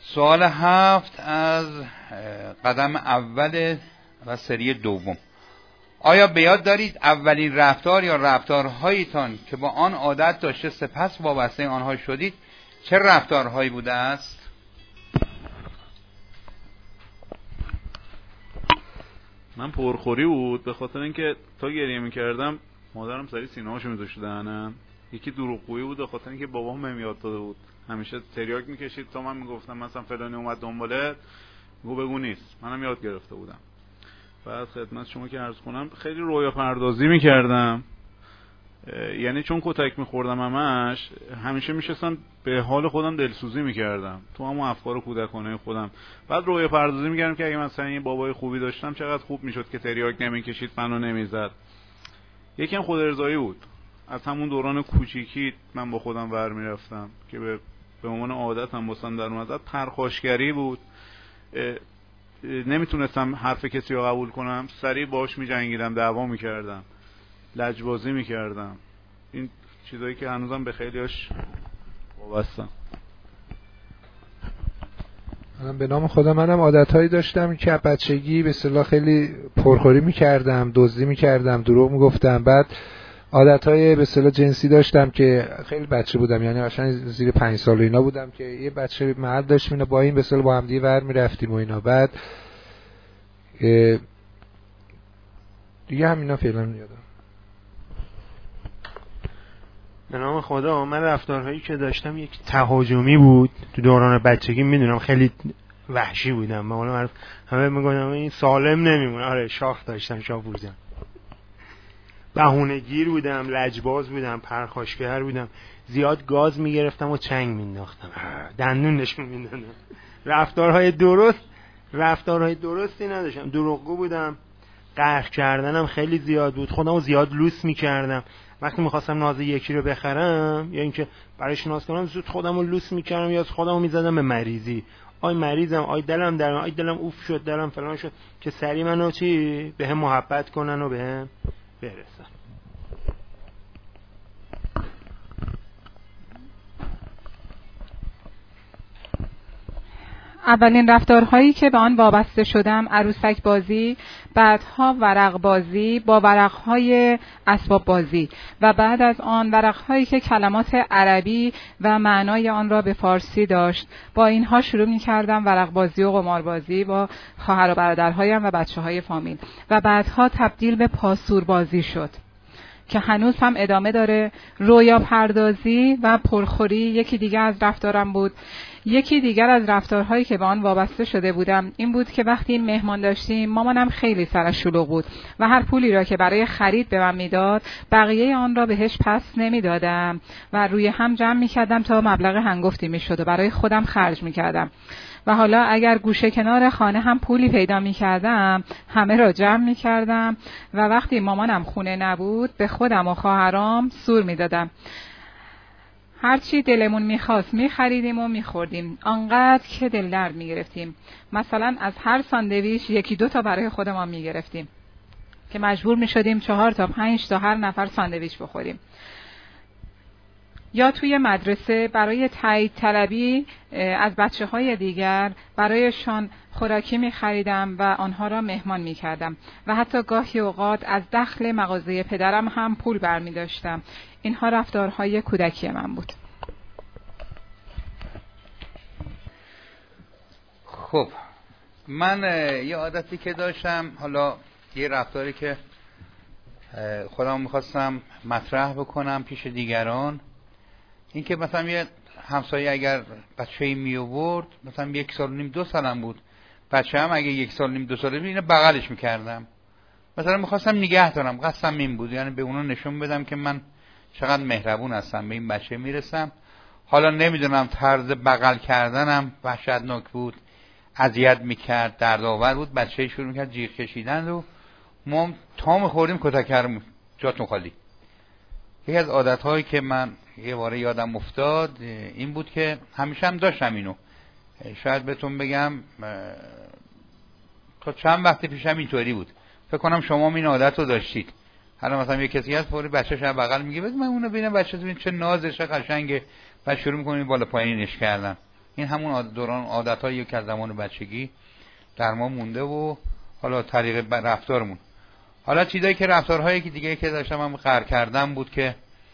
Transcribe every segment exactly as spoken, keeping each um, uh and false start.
سوال هفت از قدم اول و سری دوم. آیا به یاد دارید اولین رفتار یا رفتارهایتان که با آن عادت داشته سپس وابسته آنها شدید چه رفتارهایی بوده است؟ من پرخوری بود، به خاطر اینکه تا گریه میکردم مادرم سری سینه‌هاشو میذاشت دهنم. یکی دروغگویی بود، به خاطر اینکه بابام بهم یاد داده بود همیشه تریاک میکشید تا من میگفتم مثلا فلانی اومد دنبالت گو بگو نیست، منم یاد گرفته بودم. بعد خدمت شما که عرض کنم خیلی رویا پردازی میکردم، یعنی چون کتک میخوردم همش همیشه میشستم به حال خودم دلسوزی میکردم تو همون افکار کودکانه خودم. بعد رویا پردازی میکردم که اگه مثلا یه بابای خوبی داشتم چقدر خوب میشد که تریاک نمیکشید، منو نمیزد. یکم خود ارضایی بود. از همون دوران کوچیکی من با خودم ور میرفتم که به به عنوان عادت هم واسم در اومد. پرخاشگری بود، نمیتونستم حرف کسی رو قبول کنم، سریع باش میجنگیدم، دعوا میکردم، لجبازی میکردم. این چیزایی که هنوزم به خیلیاش وابستم. منم به نام خدا منم عادتهایی داشتم که بچگی به اصطلاح خیلی پرخوری میکردم، دزدی میکردم، دروغ میگفتم. بعد عادتهای به اصطلاح جنسی داشتم که خیلی بچه بودم، یعنی اصلا زیر پنج سال و اینا بودم که یه بچه مرد داشتیم اینا با این به اصطلاح با هم دیگه ور میرفتیم و اینا. بعد دیگه همینا فعلا یادم. به نام خدا من رفتارهایی که داشتم یک تهاجمی بود تو دوران بچگی. میدونم خیلی وحشی بودم، به قول معروف همه میگفتن این سالم نمیمونه. آره شاخ داشتم، شاپوزم، بهونه‌گیر بودم، لجباز بودم، پرخاشگر بودم، زیاد گاز میگرفتم و چنگ مینداختم، دندون نشون میدادم. رفتارهای درست رفتارهای درستی نداشتم، دروغگو بودم، قهر کردنم خیلی زیاد بود، خودمو زیاد لوس میکردم. وقتی میخواستم ناز یکی رو بخرم یا اینکه برایش ناز کنم زود خودمو لوس میکردم یا از خودمو میزدم به مریضی. آی مریضم، آی دلم در آی دلم اوف شد، دلم فلان شد، که سری منو چی به هم محبت کنن و به هم برسن. اولین رفتارهایی که به آن وابسته شدم عروسک بازی، بعدها ورق بازی با ورقهای اسباب بازی و بعد از آن ورقهایی که کلمات عربی و معنای آن را به فارسی داشت. با اینها شروع می کردم ورق بازی و قمار بازی با خواهر و برادرهایم و بچه های فامیل و بعدها تبدیل به پاسور بازی شد که هنوز هم ادامه داره. رویا پردازی و پرخوری یکی دیگر از رفتارم بود. یکی دیگر از رفتارهایی که به آن وابسته شده بودم این بود که وقتی مهمان داشتیم مامانم خیلی سرش شلوغ بود و هر پولی را که برای خرید به من میداد بقیه آن را بهش پس نمیدادم و روی هم جمع میکردم تا مبلغ هنگفتی میشد و برای خودم خرج میکردم. و حالا اگر گوشه کنار خانه هم پولی پیدا میکردم همه را جمع میکردم و وقتی مامانم خونه نبود به خودم و خواهرام سور میدادم. هرچی دلمون میخواست میخریدیم و میخوردیم، آنقدر که دل درد میگرفتیم. مثلا از هر ساندویچ یکی دو تا برای خودمان میگرفتیم که مجبور میشدیم چهار تا پنج تا هر نفر ساندویچ بخوریم. یا توی مدرسه برای تایید طلبی از بچه های دیگر برایشان خوراکی می خریدم و آنها را مهمان می کردم و حتی گاهی اوقات از دخل مغازه پدرم هم پول برمی داشتم. اینها رفتارهای کودکی من بود. خب من یه عادتی که داشتم، حالا یه رفتاری که خودم میخواستم مطرح بکنم پیش دیگران، این که مثلا یه همسایه اگر بچه‌ای می آورد، مثلا یک سال و نیم دو سالم بود، بچه هم اگه یک سال و نیم دو ساله بود اینو بغلش میکردم، مثلا میخواستم نگه دارم، قصدم این بود یعنی به اونا نشون بدم که من چقدر مهربون هستم، به این بچه میرسم. حالا نمیدونم طرز بغل کردنم وحشتناک بود، اذیت میکرد، دردآور بود. بچه شروع میکرد جیغ کشیدن و ما تا میخوردیم کتکرم جاتون خالی. یکی از عادتهایی که من یه باره یادم افتاد این بود که همیشه هم داشتم اینو، شاید بهتون بگم تا چند وقت پیشم اینطوری بود، فکر کنم شما هم این عادت رو داشتید. حالا مثلا یه کسی هست فوری بچه‌ش بغل میگه بده من اونو ببینم، بچه ببین چه نازش قشنگه، بعد شروع می‌کنید بالا پایینش کردن. این همون دوران عادتایی که از زمان بچگی در ما مونده و حالا طریق رفتارمون. حالا چیزایی که رفتارهایی که دیگه که داشتم هم قهر کردم بود که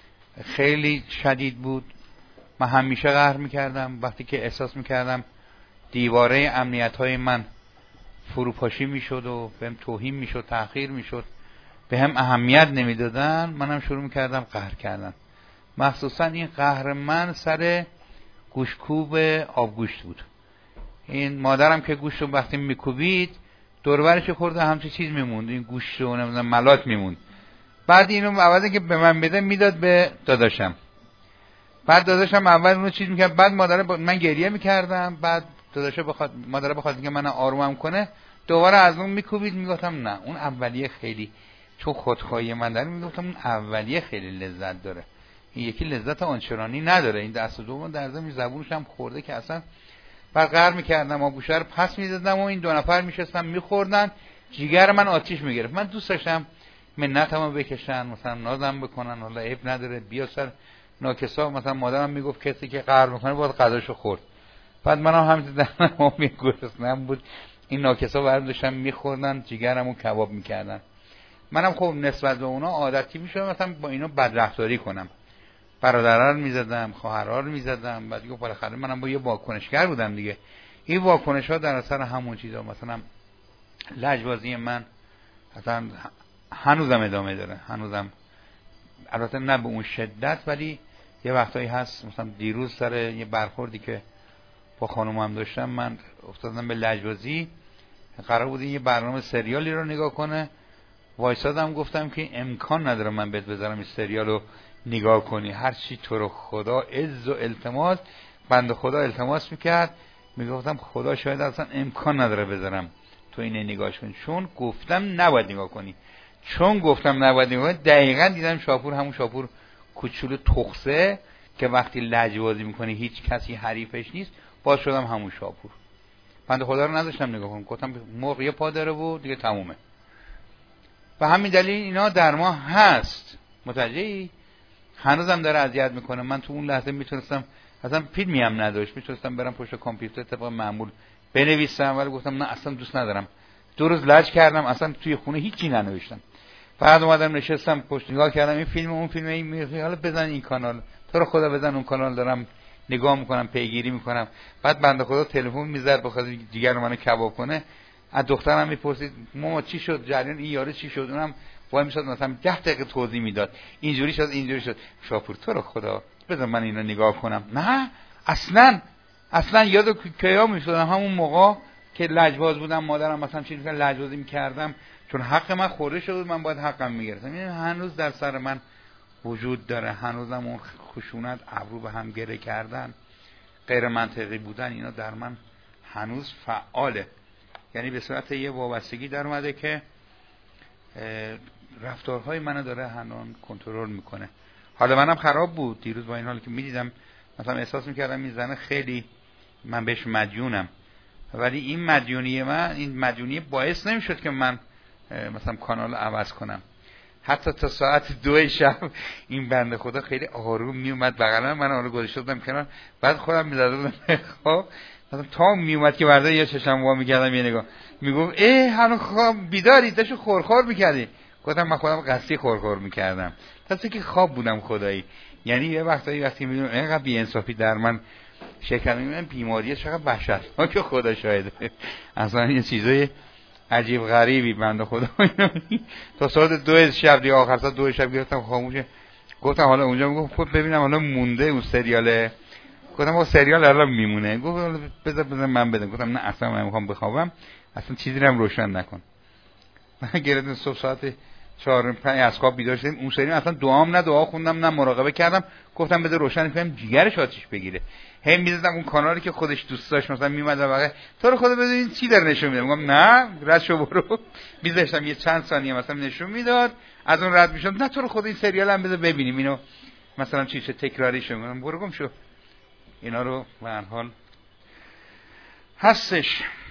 خیلی شدید بود. من همیشه قهر میکردم وقتی که احساس میکردم دیواره امنیت‌های من فروپاشی میشد و بهم توهین میشد، تحقیر میشد، به هم اهمیت نمیدادن، منم شروع میکردم قهر کردن. مخصوصا این قهر من سر گوشکوب آبگوشت بود. این مادرم که گوشت رو وقتی میکوبید دورورش خورده همچین چیز میموند، این گوشت رو نمیدونم ملات میموند. بعد اینو عوضی که به من بده میداد به داداشم. بعد داداشم اول اونو چیز میکرد، بعد مادر با... من گریه میکردم، بعد داداشه بخواد مادر بخواد که من آرومم کنه دوباره از اون میکوبید. میگفتم نه اون اولیه خیلی، چون خودخواهی من داره، میگفتم اون اولیه خیلی لذت داره، این یکی لذت آنچنانی نداره. این دست دوم در ضمن زبونش هم خورده که اصلا. بعد قهر میکردم آبگوشه رو پس میدادم و این دو نفر میشستن میخوردن، جیگر من آتیش میگرفت. من دوست داشتم منتمو بکشن، مثلا نازم بکنن، حالا عیب نداره بیا سر ناکسا. مثلا مادرم میگفت کسی که قهر میکنه باید غذاشو خورد. بعد منم همین دهنم میگرسنم بود، این ناکسا برداشتم میخوردن، جیگرمو کباب میکردن. منم خب نسبت به اونا عادتی میشدم مثلا با اینا بدرفتاری کنم، برادرها رو میزدم، خواهرها رو میزدم. بعد دیگه بالاخره منم با یه واکنشگر بودم دیگه. این واکنش ها در اثر همون چیزا، مثلا لجبازی من مثلا هنوزم ادامه داره، هنوزم البته نه به اون شدت، ولی یه وقتایی هست. مثلا دیروز سر یه برخوردی که با خانومم داشتم من افتادم به لجبازی. قرار بود یه برنامه سریالی رو نگاه کنه، وایسادم گفتم که امکان نداره من بهت بذارم این سریالو نگاه کنی، هر چی تو رو خدا عز و التماس. بنده خدا التماس میکرد، میگفتم خدا شاید اصلا امکان نداره بذارم تو اینه نگاهش کنی، چون گفتم نباید نگاه کنی. چون گفتم نباید نگاه کنی دقیقاً دیدم شاپور، همون شاپور کوچولو تخسه که وقتی لجبازی میکنی هیچ کسی حریفش نیست، باز شدم همون شاپور. بنده خدا رو نذاشتم نگاه کنم، گفتم مرغ یه پا داره و دیگه تمومه. و همین دلیل اینا در ما هست. متوجهی؟ هنوزم داره اذیت میکنه. من تو اون لحظه میتونستم، اصلا فیلمی هم نداشت، میتونستم برم پشت کامپیوتر طبق معمول بنویسم، ولی گفتم نه اصلا دوست ندارم. دو روز لج کردم، اصلا توی خونه هیچی ننوشتم. بعد اومدم نشستم پشت نگاه کردم این فیلم اون فیلم، این میگه حالا بزن این کانال، تو رو خدا بزن اون کانال، دارم نگاه میکنم پیگیری میکنم. بعد بنده خدا تلفن میزد بخواد جیگر منو کباب کنه. از دخترم میپرسید ماما چی شد جریان این یارو چی شد، اونم وای میشد مثلا ده دقیقه توضیح میداد، اینجوری شد اینجوری شد. شاپور تو رو خدا بذار من اینو نگاه کنم. نه اصلا اصلا یادو کیا میشدم همون موقع که لجباز بودم، مادرم مثلا چیزی که لجبازی میکردم چون حق من خورده شده بود، من باید حقم میگرفتم. این هنوز در سر من وجود داره، هنوزم اون خشونت، ابرو به هم گره کردن، غیر منطقی بودن، اینا در من هنوز فعاله. یعنی به صورت یه وابستگی در اومده که رفتارهای منو داره هنوز کنترل میکنه. حالا منم خراب بود دیروز با این حالی که میدیدم، مثلا احساس میکردم این زنه خیلی من بهش مدیونم، ولی این مدیونی من، این مدیونی باعث نمیشد که من مثلا کانال عوض کنم. حتی تا ساعت دو شب این بنده خدا خیلی آروم میومد بغل من، اونو گذاشته بودم کنار، بعد خودم می‌زدم خب مثلا تا میومد که بردا یه چشم وا می‌کردم یه نگاه، میگفت ای هنوز خواب بیداری، داشو خورخور می‌کردی. گفتم من خودم قصدی خورخور می‌کردم، تا که خواب بودم خدایی. یعنی یه وقتایی وقتی می‌بینم اینقدر بی‌انصافی در من شکم می‌بینم، بیماریه چقدر وحشتناک که خدا شاهده. اصلا یه چیزای عجیب غریبی بنده خدا. تا ساعت دو شب دیگه آخر ساعت دو شب گرفتم خاموشه. گفتم حالا اونجا میگفت ببینم حالا مونده اون سریاله. گفتم اون سریال الان میمونه. گفت بذار بذار من بدم. گفتم نه اصلا من میخوام بخوابم، اصلا چیزی رو هم روشن نکن. من گرفتم صبح ساعت چهار پنج از خواب بیدار شدم. اون سری اصلا دعام نه دعا خوندم نه مراقبه کردم. گفتم بذار روشن کنم جیگرش آتیش بگیره. هم می‌زدم اون کانالی که خودش دوست داشت، مثلا میومد و واقعا تو رو خدا ببین چی در نشون میده. میگم نه رد شو برو. میذاشتم یه چند ثانیه مثلا نشون میداد، از اون رد میشم. نه تو رو خدا این سریال هم بذار ببینیم اینو، مثلا چی چه تکراری شو. میگم برو گم شو. اینا رو به هر حال هستش.